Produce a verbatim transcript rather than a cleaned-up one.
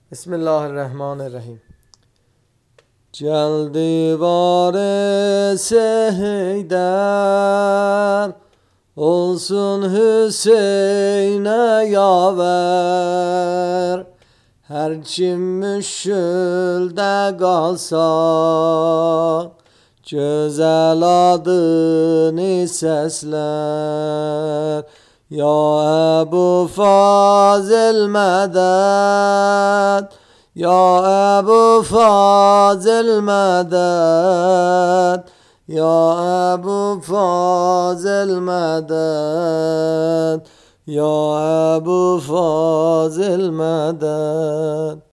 Bismillahirrahmanirrahim. Geldi var Seyder, olsun Hüseyin'e yaver. Her kim müşkülde kalsa, güzel adını sesler. Ya Ebu Fazıl medet, Ya Ebu Fazıl medet, Ya Ebu Fazıl medet, Ya Ebu Fazıl medet.